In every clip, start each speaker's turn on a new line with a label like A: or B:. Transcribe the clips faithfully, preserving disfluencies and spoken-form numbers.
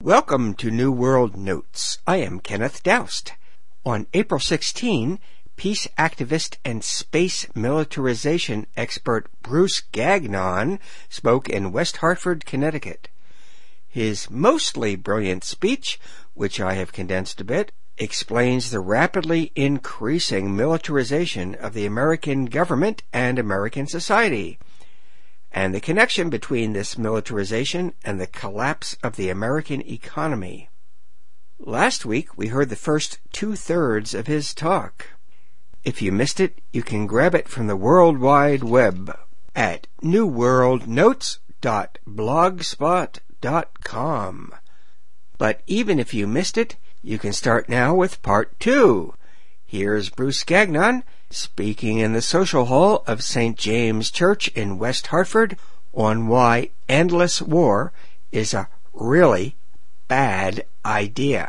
A: Welcome to New World Notes. I am Kenneth Doust. On April sixteenth, peace activist and space militarization expert Bruce Gagnon spoke in West Hartford, Connecticut. His mostly brilliant speech, which I have condensed a bit, explains the rapidly increasing militarization of the American government and American society, and the connection between this militarization and the collapse of the American economy. Last week, we heard the first two-thirds of his talk. If you missed it, you can grab it from the World Wide Web at new world notes dot blogspot dot com. But even if you missed it, you can start now with part two. Here's Bruce Gagnon speaking in the Social Hall of Saint James Church in West Hartford on why endless war is a really bad idea.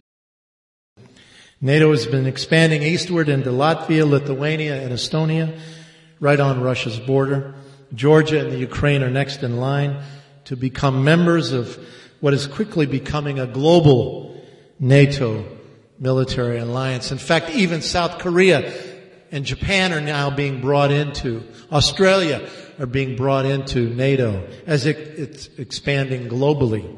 B: NATO has been expanding eastward into Latvia, Lithuania, and Estonia, right on Russia's border. Georgia and the Ukraine are next in line to become members of what is quickly becoming a global NATO military alliance. In fact, even South Korea and Japan are now being brought into, Australia are being brought into NATO as it, it's expanding globally.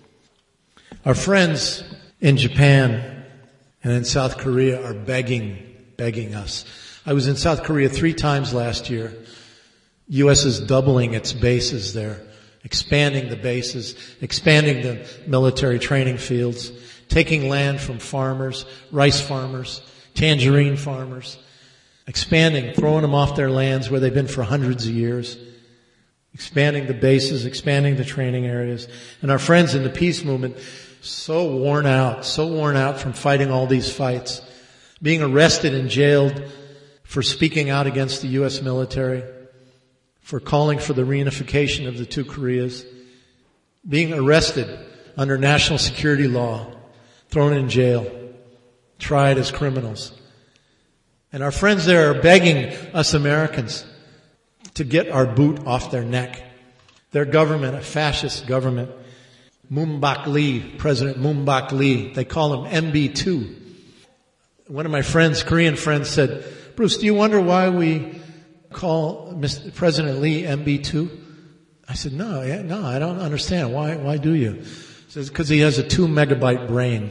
B: Our friends in Japan and in South Korea are begging, begging us. I was in South Korea three times last year. U S is doubling its bases there, expanding the bases, expanding the military training fields, taking land from farmers, rice farmers, tangerine farmers, expanding, throwing them off their lands where they've been for hundreds of years, expanding the bases, expanding the training areas. And our friends in the peace movement, so worn out, so worn out from fighting all these fights, being arrested and jailed for speaking out against the U S military, for calling for the reunification of the two Koreas, being arrested under national security law, thrown in jail, tried as criminals. And our friends there are begging us Americans to get our boot off their neck. Their government, a fascist government, Moon Baek-lee, President Moon Baek-lee, they call him M B two. One of my friends, Korean friends, said, Bruce, do you wonder why we call Mister President Lee M B two? I said, no, yeah, no, I don't understand. Why, why do you? He says, because he has a two megabyte brain.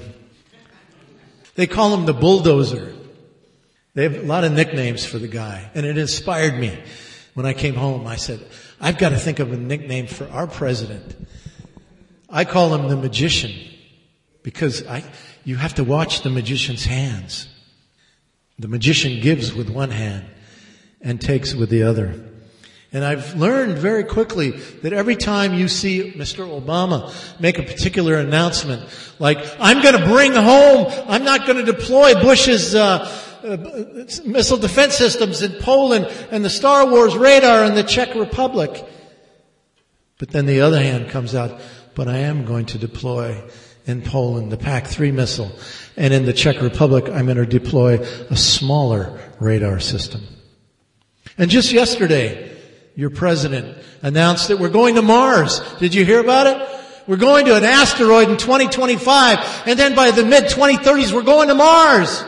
B: They call him the bulldozer. They have a lot of nicknames for the guy, and it inspired me. When I came home, I said, I've got to think of a nickname for our president. I call him the magician, because I, you have to watch the magician's hands. The magician gives with one hand and takes with the other. And I've learned very quickly that every time you see Mister Obama make a particular announcement, like, I'm going to bring home, I'm not going to deploy Bush's uh, uh, missile defense systems in Poland and the Star Wars radar in the Czech Republic. But then the other hand comes out, but I am going to deploy in Poland the P A C three missile. And in the Czech Republic, I'm going to deploy a smaller radar system. And just yesterday, your president announced that we're going to Mars. Did you hear about it? We're going to an asteroid in twenty twenty-five, and then by the mid twenty thirties, we're going to Mars.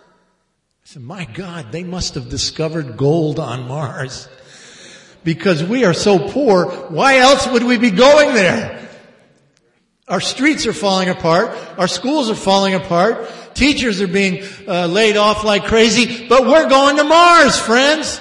B: I said, my God, they must have discovered gold on Mars. Because we are so poor, why else would we be going there? Our streets are falling apart. Our schools are falling apart. Teachers are being uh, laid off like crazy. But we're going to Mars, friends.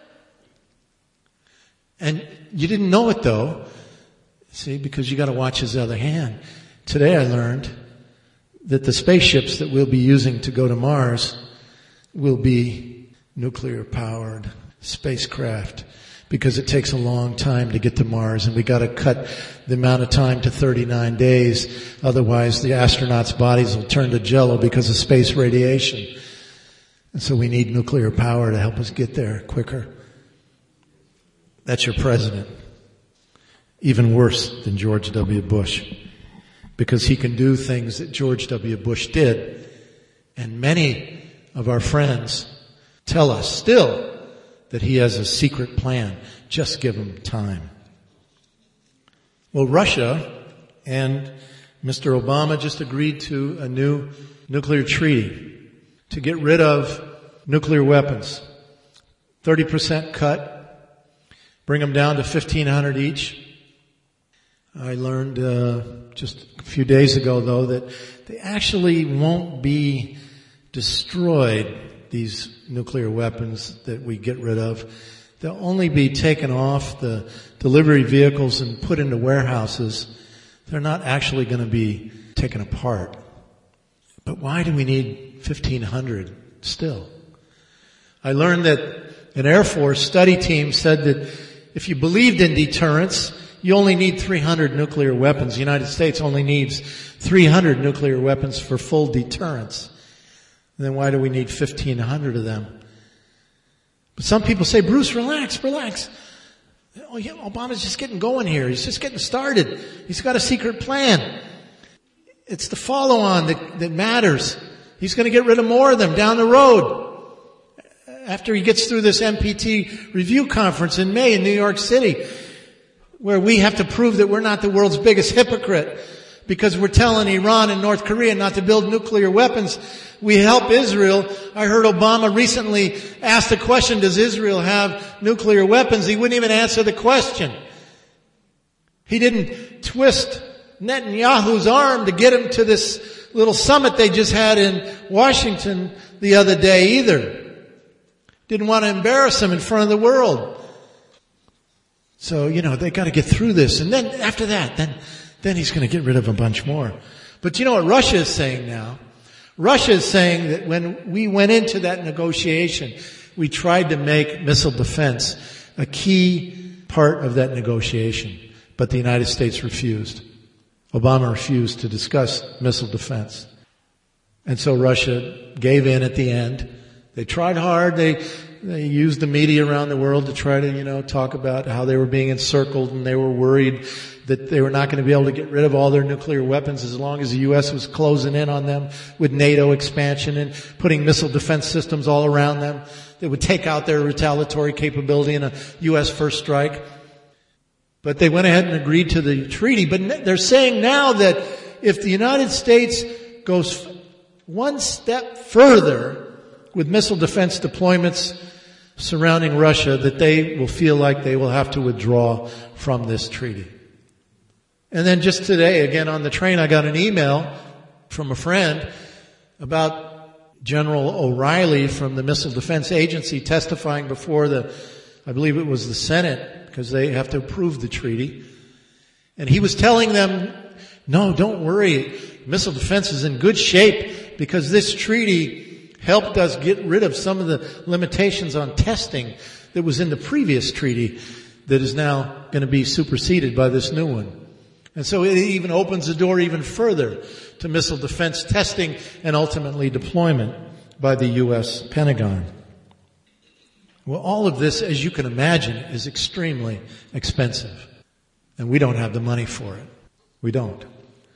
B: And you didn't know it though, see, because you got to watch his other hand. Today I learned that the spaceships that we'll be using to go to Mars will be nuclear-powered spacecraft, because it takes a long time to get to Mars, and we got to cut the amount of time to thirty-nine days. Otherwise, the astronauts' bodies will turn to jello because of space radiation. And so we need nuclear power to help us get there quicker. That's your president. Even worse than George W. Bush, because he can do things that George W. Bush did. And many of our friends tell us still that he has a secret plan. Just give him time. Well, Russia and Mister Obama just agreed to a new nuclear treaty to get rid of nuclear weapons. thirty percent cut, bring them down to fifteen hundred each. I learned uh, just a few days ago, though, that they actually won't be destroyed, these nuclear weapons that we get rid of. They'll only be taken off the delivery vehicles and put into warehouses. They're not actually going to be taken apart. But why do we need fifteen hundred still? I learned that an Air Force study team said that if you believed in deterrence, you only need three hundred nuclear weapons. The United States only needs three hundred nuclear weapons for full deterrence. Then why do we need fifteen hundred of them? But some people say, Bruce, relax, relax. Oh, yeah, Obama's just getting going here. He's just getting started. He's got a secret plan. It's the follow-on that, that matters. He's going to get rid of more of them down the road. After he gets through this N P T review conference in May in New York City, where we have to prove that we're not the world's biggest hypocrite because we're telling Iran and North Korea not to build nuclear weapons. We help Israel. I heard Obama recently ask the question, does Israel have nuclear weapons? He wouldn't even answer the question. He didn't twist Netanyahu's arm to get him to this little summit they just had in Washington the other day either. Didn't want to embarrass him in front of the world. So, you know, they got to get through this. And then after that, then, then he's going to get rid of a bunch more. But you know what Russia is saying now? Russia is saying that when we went into that negotiation, we tried to make missile defense a key part of that negotiation. But the United States refused. Obama refused to discuss missile defense. And so Russia gave in at the end. They tried hard. They, they used the media around the world to try to, you know, talk about how they were being encircled and they were worried that they were not going to be able to get rid of all their nuclear weapons as long as the U S was closing in on them with NATO expansion and putting missile defense systems all around them that would take out their retaliatory capability in a U S first strike. But they went ahead and agreed to the treaty. But they're saying now that if the United States goes one step further with missile defense deployments surrounding Russia, that they will feel like they will have to withdraw from this treaty. And then just today, again on the train, I got an email from a friend about General O'Reilly from the Missile Defense Agency testifying before the, I believe it was the Senate, because they have to approve the treaty. And he was telling them, no, don't worry, missile defense is in good shape because this treaty helped us get rid of some of the limitations on testing that was in the previous treaty that is now going to be superseded by this new one. And so it even opens the door even further to missile defense testing and ultimately deployment by the U S Pentagon. Well, all of this, as you can imagine, is extremely expensive. And we don't have the money for it. We don't.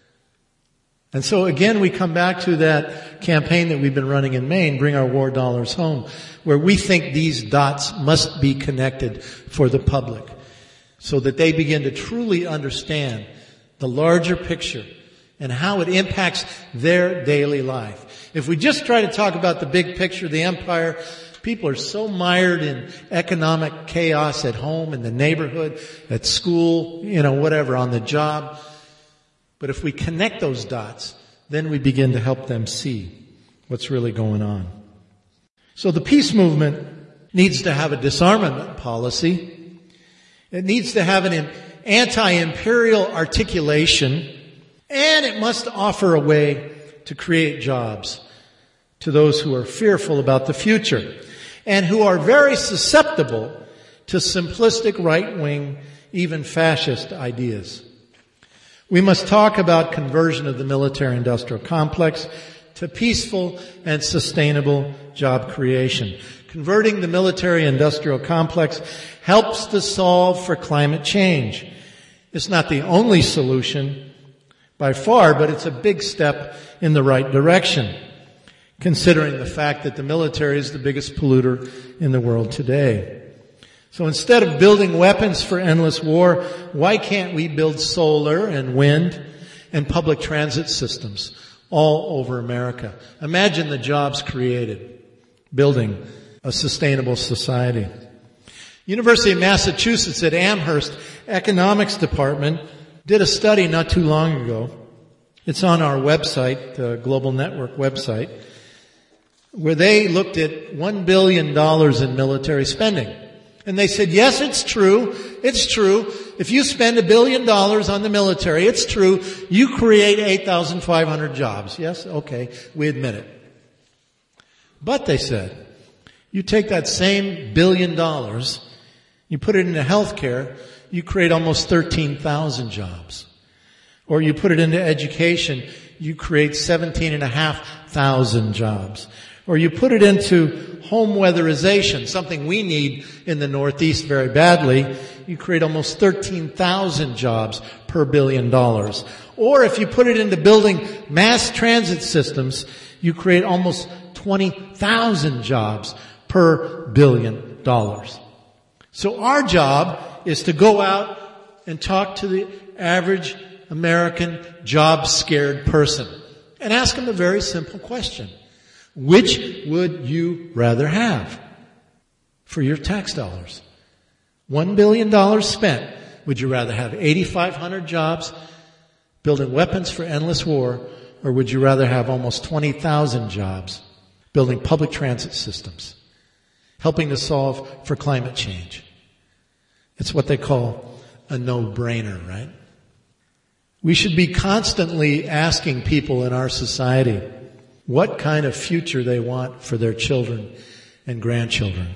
B: And so again, we come back to that campaign that we've been running in Maine, Bring Our War Dollars Home, where we think these dots must be connected for the public so that they begin to truly understand the larger picture and how it impacts their daily life. If we just try to talk about the big picture, the empire, people are so mired in economic chaos at home, in the neighborhood, at school, you know, whatever, on the job. But if we connect those dots, then we begin to help them see what's really going on. So the peace movement needs to have a disarmament policy. It needs to have an anti-imperial articulation, and it must offer a way to create jobs to those who are fearful about the future and who are very susceptible to simplistic right-wing, even fascist ideas. We must talk about conversion of the military-industrial complex to peaceful and sustainable job creation. Converting the military-industrial complex helps to solve for climate change. It's not the only solution by far, but it's a big step in the right direction, considering the fact that the military is the biggest polluter in the world today. So instead of building weapons for endless war, why can't we build solar and wind and public transit systems all over America. Imagine the jobs created, building a sustainable society. University of Massachusetts at Amherst Economics Department did a study not too long ago. It's on our website, the Global Network website, where they looked at one billion dollars in military spending. And they said, yes, it's true. It's true. If you spend a billion dollars on the military, it's true. You create eight thousand five hundred jobs. Yes? Okay. We admit it. But they said, you take that same billion dollars, you put it into healthcare, you create almost thirteen thousand jobs. Or you put it into education, you create seventeen and a half thousand jobs. Or you put it into home weatherization, something we need in the Northeast very badly, you create almost thirteen thousand jobs per billion dollars. Or if you put it into building mass transit systems, you create almost twenty thousand jobs per billion dollars. So our job is to go out and talk to the average American job-scared person and ask them a very simple question. Which would you rather have for your tax dollars? One billion dollars spent. Would you rather have eighty-five hundred jobs building weapons for endless war, or would you rather have almost twenty thousand jobs building public transit systems, helping to solve for climate change? It's what they call a no-brainer, right? We should be constantly asking people in our society what kind of future they want for their children and grandchildren.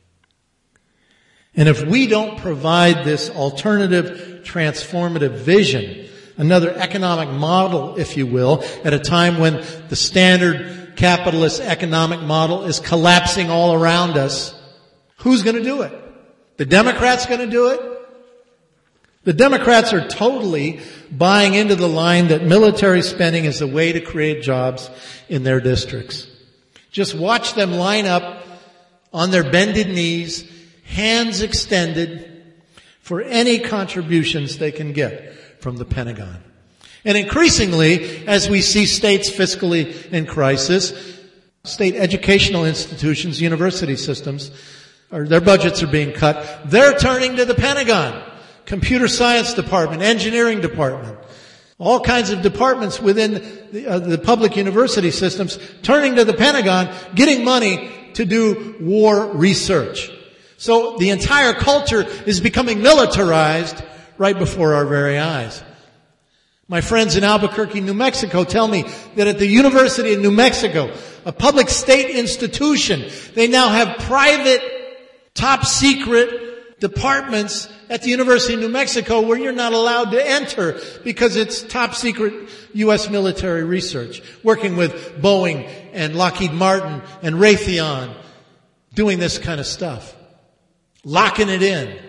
B: And if we don't provide this alternative, transformative vision, another economic model, if you will, at a time when the standard capitalist economic model is collapsing all around us, who's going to do it? The Democrats going to do it? The Democrats are totally buying into the line that military spending is a way to create jobs in their districts. Just watch them line up on their bended knees, hands extended, for any contributions they can get from the Pentagon. And increasingly, as we see states fiscally in crisis, state educational institutions, university systems, or their budgets are being cut, they're turning to the Pentagon. Computer science department, engineering department, all kinds of departments within the, uh, the public university systems turning to the Pentagon, getting money to do war research. So the entire culture is becoming militarized right before our very eyes. My friends in Albuquerque, New Mexico tell me that at the University of New Mexico, a public state institution, they now have private, top secret departments at the University of New Mexico where you're not allowed to enter because it's top secret U S military research, working with Boeing and Lockheed Martin and Raytheon, doing this kind of stuff, locking it in.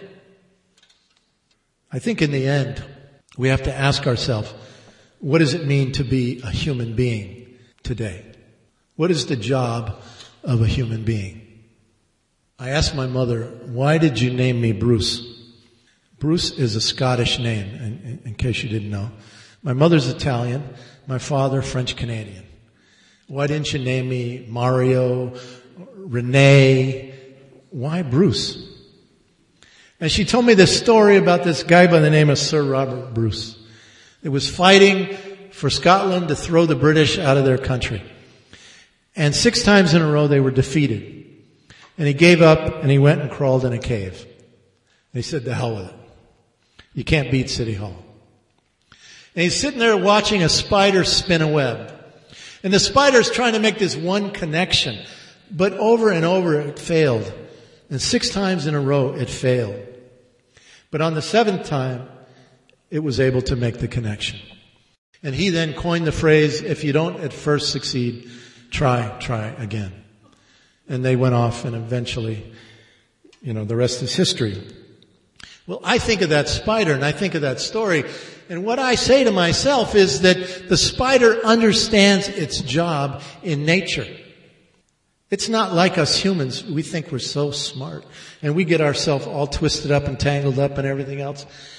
B: I think in the end, we have to ask ourselves, what does it mean to be a human being today? What is the job of a human being? I asked my mother, why did you name me Bruce? Bruce is a Scottish name, in, in case you didn't know. My mother's Italian, my father French-Canadian. Why didn't you name me Mario, Renee? Why Bruce? And she told me this story about this guy by the name of Sir Robert Bruce. It was fighting for Scotland to throw the British out of their country. And six times in a row they were defeated. And he gave up and he went and crawled in a cave. And he said, to hell with it. You can't beat City Hall. And he's sitting there watching a spider spin a web. And the spider's trying to make this one connection. But over and over it failed. And six times in a row it failed. But on the seventh time, it was able to make the connection. And he then coined the phrase, if you don't at first succeed, try, try again. And they went off and eventually, you know, the rest is history. Well, I think of that spider and I think of that story. And what I say to myself is that the spider understands its job in nature. It's not like us humans. We think we're so smart and we get ourselves all twisted up and tangled up and everything else.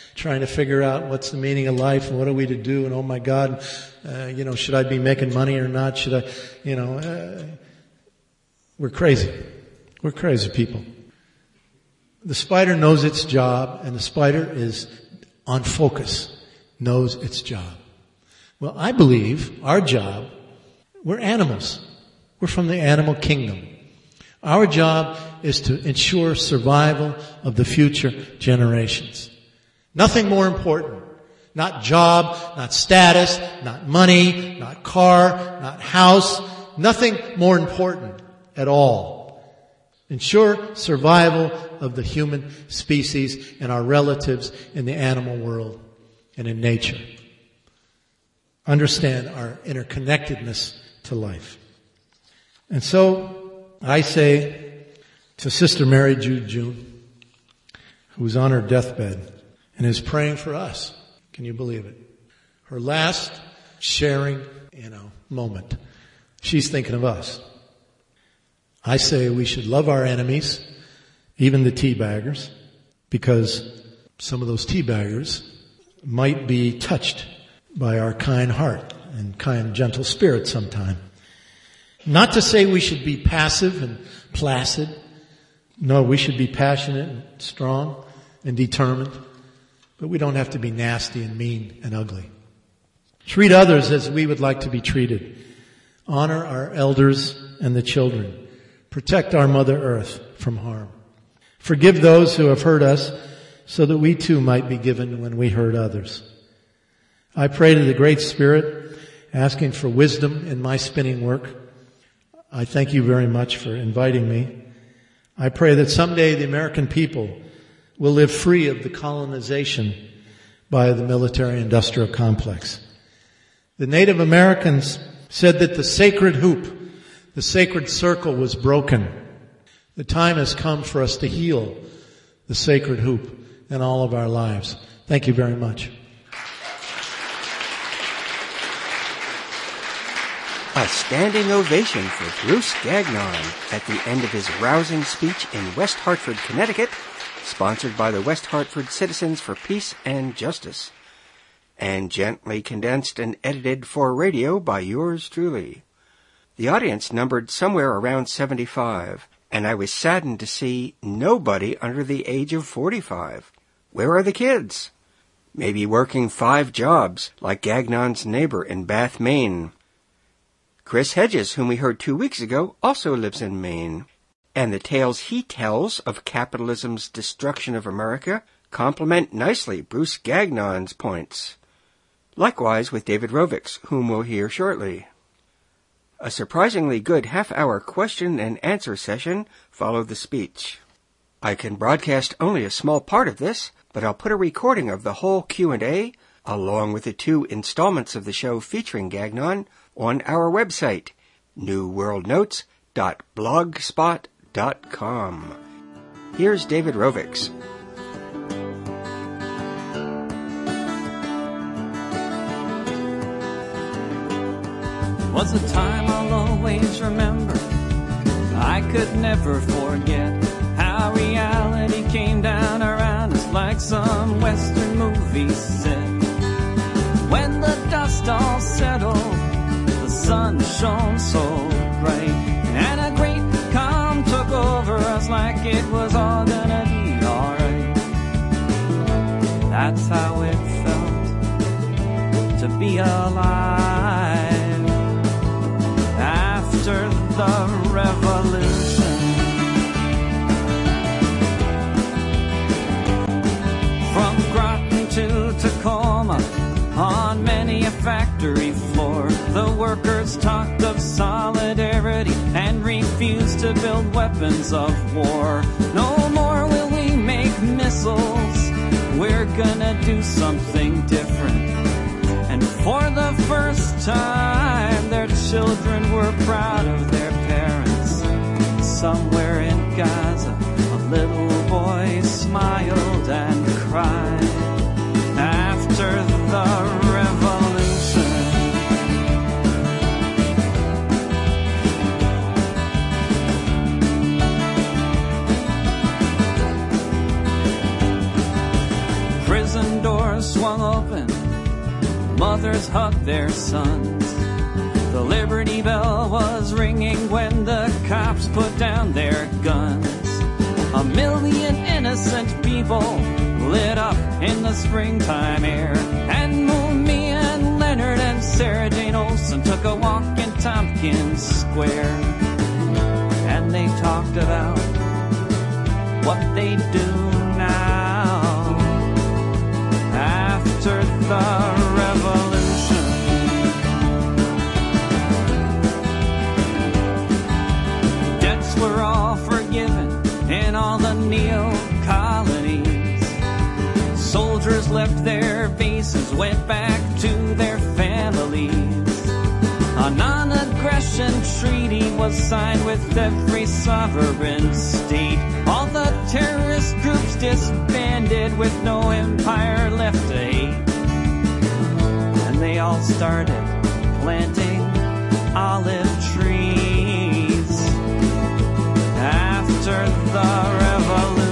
B: trying to figure out what's the meaning of life and what are we to do, and oh my God, uh, you know, should I be making money or not? Should I, you know, uh, we're crazy. We're crazy people. The spider knows its job, and the spider is on focus, knows its job. Well, I believe our job, we're animals. We're from the animal kingdom. Our job is to ensure survival of the future generations. Nothing more important. Not job, not status, not money, not car, not house. Nothing more important at all. Ensure survival of the human species and our relatives in the animal world and in nature. Understand our interconnectedness to life. And so I say to Sister Mary Jude June, who's on her deathbed and is praying for us. Can you believe it? Her last sharing, you know, moment. She's thinking of us. I say we should love our enemies, even the teabaggers, because some of those teabaggers might be touched by our kind heart and kind, gentle spirit sometime. Not to say we should be passive and placid. No, we should be passionate and strong and determined. But we don't have to be nasty and mean and ugly. Treat others as we would like to be treated. Honor our elders and the children. Protect our Mother Earth from harm. Forgive those who have hurt us so that we too might be given when we hurt others. I pray to the Great Spirit, asking for wisdom in my spinning work. I thank you very much for inviting me. I pray that someday the American people will live free of the colonization by the military-industrial complex. The Native Americans said that the sacred hoop, the sacred circle was broken. The time has come for us to heal the sacred hoop in all of our lives. Thank you very much.
A: A standing ovation for Bruce Gagnon at the end of his rousing speech in West Hartford, Connecticut, sponsored by the West Hartford Citizens for Peace and Justice, and gently condensed and edited for radio by yours truly. The audience numbered somewhere around seventy-five, and I was saddened to see nobody under the age of forty-five. Where are the kids? Maybe working five jobs, like Gagnon's neighbor in Bath, Maine. Chris Hedges, whom we heard two weeks ago, also lives in Maine. And the tales he tells of capitalism's destruction of America complement nicely Bruce Gagnon's points. Likewise with David Rovics, whom we'll hear shortly. A surprisingly good half-hour question and answer session followed the speech. I can broadcast only a small part of this, but I'll put a recording of the whole Q and A, along with the two installments of the show featuring Gagnon, on our website, new world notes dot blogspot dot com. Here's David Rovics.
C: Was a time I'll always remember. I could never forget how reality came down around us like some Western movie set. When the dust all settled, the sun shone so bright, and a great calm took over us like it was all gonna be alright. That's how it felt to be alive after the revolution. From Groton to Tacoma, on many a factory floor, the workers talked of solidarity and refused to build weapons of war. No more will we make missiles, we're gonna do something different. And for the first time, their children were proud of their parents. Somewhere in Gaza, a little boy smiled and cried after the revolution. Prison fathers hugged their sons. The Liberty Bell was ringing when the cops put down their guns. A million innocent people lit up in the springtime air. And me and Leonard and Sarah Jane Olsen took a walk in Tompkins Square. And they talked about what they do now after the revolution. Debts were all forgiven in all the neo-colonies. Soldiers left their bases, went back to their families. A non-aggression treaty was signed with every sovereign state. All the terrorist groups disbanded with no empire left to hate. And they all started planting olive trees after the revolution.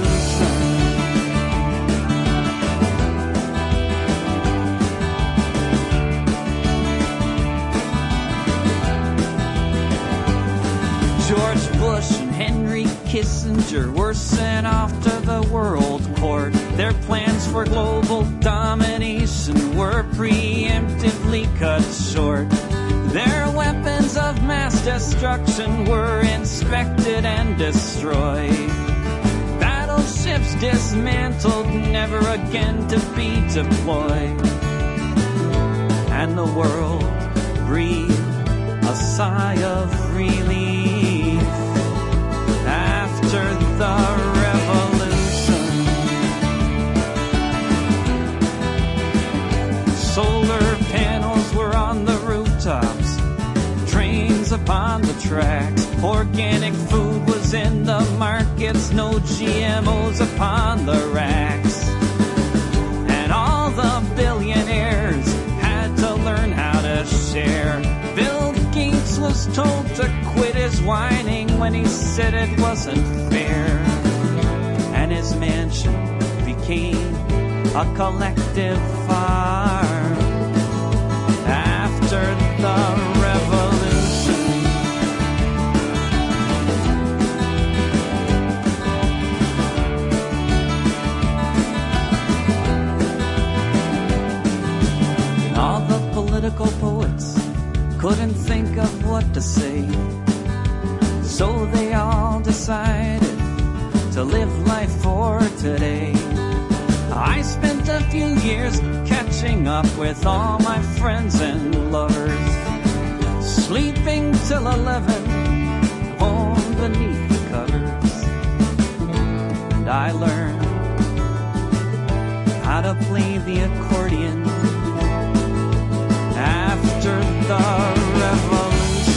C: George Bush and Henry Kissinger were sent off to the World Court. Their plans for global domination were preemptively cut short. Their weapons of mass destruction were inspected and destroyed. Battleships dismantled, never again to be deployed. And the world breathed a sigh of relief after the revolution. Solar panels were on the rooftops, trains upon the tracks. Organic food was in the markets, no G M Os upon the racks. And all the billionaires had to learn how to share. Bill Gates was told to quit his whining when he said it wasn't fair. And his mansion became a collective farm after the revolution. All the political poets couldn't think of what to say, so they all decided to live life for today. I spent a few years catching up with all my friends and lovers, sleeping till eleven, home beneath the covers. And I learned how to play the accordion after the revolution.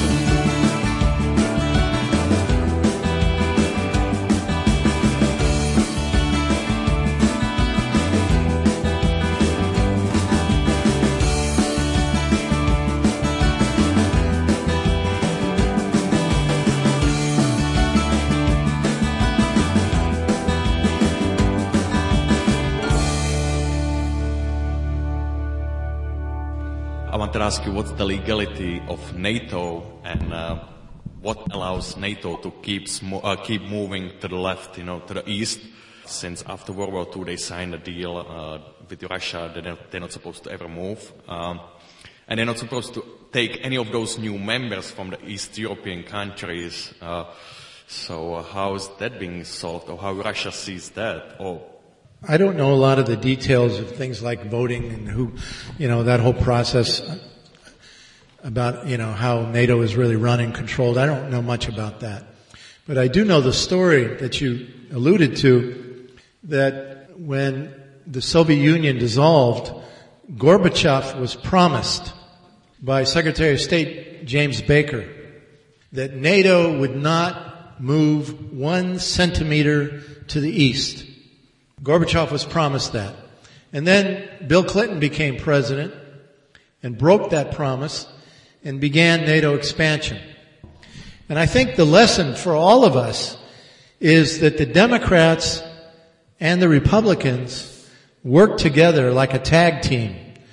D: I want to ask you, what's the legality of NATO, and uh, what allows NATO to keep sm- uh, keep moving to the left, you know, to the east? Since after World War Two, they signed a deal uh, with Russia that they're, they're not supposed to ever move, um, and they're not supposed to take any of those new members from the East European countries. Uh, so, uh, how is that being solved, or how Russia sees that? Or
B: I don't know a lot of the details of things like voting and who, you know, that whole process about, you know, how NATO is really run and controlled. I don't know much about that. But I do know the story that you alluded to, that when the Soviet Union dissolved, Gorbachev was promised by Secretary of State James Baker that NATO would not move one centimeter to the east. Gorbachev was promised that. And then Bill Clinton became president and broke that promise and began NATO expansion. And I think the lesson for all of us is that the Democrats and the Republicans work together like a tag team.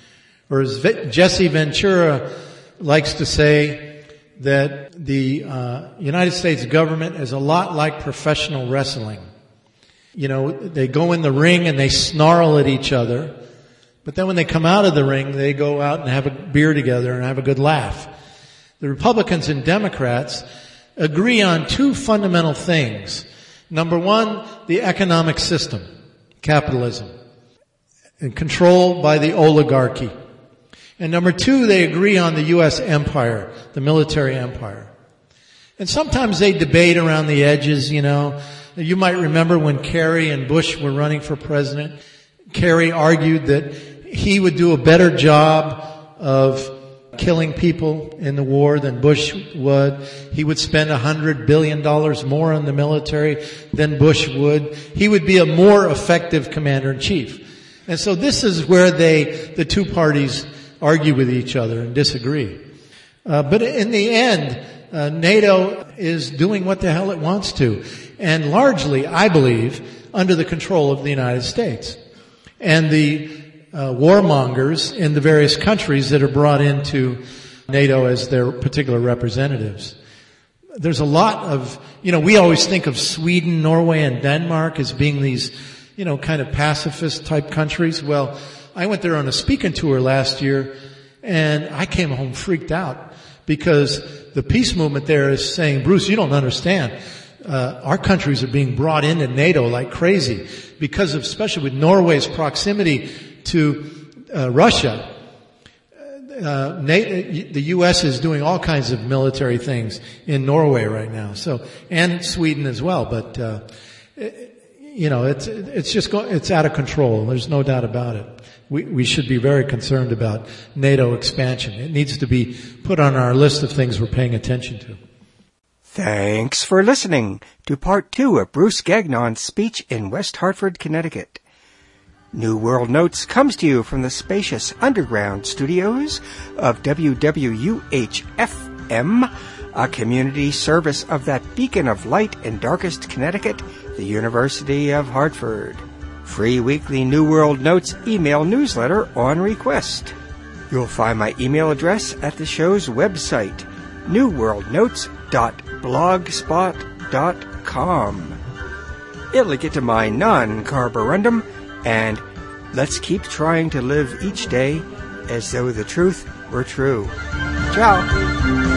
B: Or as Jesse Ventura likes to say, that the uh, United States government is a lot like professional wrestling. You know, they go in the ring and they snarl at each other, but then when they come out of the ring, they go out and have a beer together and have a good laugh. The Republicans and Democrats agree on two fundamental things. Number one, the economic system, capitalism, and controlled by the oligarchy. And number two, they agree on the U S empire, the military empire. And sometimes they debate around the edges, you know. You might remember when Kerry and Bush were running for president. Kerry argued that he would do a better job of killing people in the war than Bush would. He would spend a hundred billion dollars more on the military than Bush would. He would be a more effective commander-in-chief. And so this is where they, the two parties, argue with each other and disagree. Uh, but in the end, uh, NATO is doing what the hell it wants to. And largely, I believe, under the control of the United States. And the uh, warmongers in the various countries that are brought into NATO as their particular representatives. There's a lot of, you know, we always think of Sweden, Norway, and Denmark as being these, you know, kind of pacifist type countries. Well, I went there on a speaking tour last year, and I came home freaked out because the peace movement there is saying, Bruce, you don't understand. Uh, our countries are being brought into NATO like crazy because of, especially with Norway's proximity to uh, Russia. Uh, NATO, the U S is doing all kinds of military things in Norway right now. So, and Sweden as well. But uh, it, you know, it's it's just go, it's out of control. There's no doubt about it. We, we should be very concerned about NATO expansion. It needs to be put on our list of things we're paying attention to.
A: Thanks for listening to part two of Bruce Gagnon's speech in West Hartford, Connecticut. New World Notes comes to you from the spacious underground studios of W W U H F M, a community service of that beacon of light in darkest Connecticut, the University of Hartford. Free weekly New World Notes email newsletter on request. You'll find my email address at the show's website, new world notes dot blogspot dot com. Illigit my non-carborundum, and let's keep trying to live each day as though the truth were true. Ciao!